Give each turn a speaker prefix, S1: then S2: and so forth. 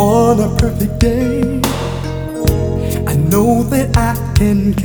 S1: On a perfect day, I know that I can